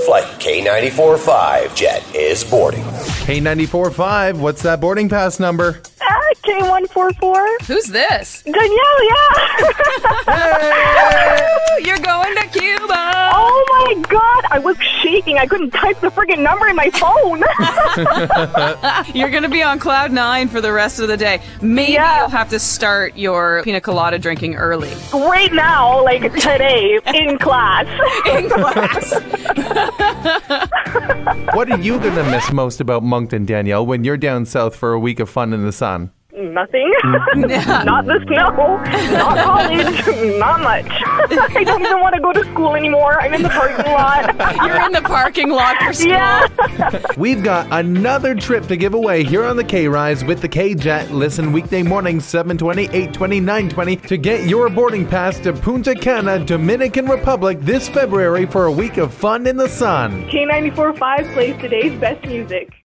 Flight K94-5 jet is boarding. K94-5, what's that boarding pass number? K144. Who's this? Danielle, yeah. You're going to Cuba. Oh my God, I was shaking. I couldn't type the friggin' number in my phone. You're going to be on cloud 9 for the rest of the day. Maybe you'll have to start your pina colada drinking early. Right now, like today, in class. In class. What are you going to miss most about Moncton, Danielle, when you're down south for a week of fun in the sun? Nothing. Not the snow. Not college. Not much. I don't even want to go to school anymore. I'm in the parking lot. You're in the parking lot for school. Yeah. We've got another trip to give away here on the K-Rise with the K-Jet. Listen weekday mornings 7:20, 8:20, 9:20 to get your boarding pass to Punta Cana, Dominican Republic this February for a week of fun in the sun. K94-5 plays today's best music.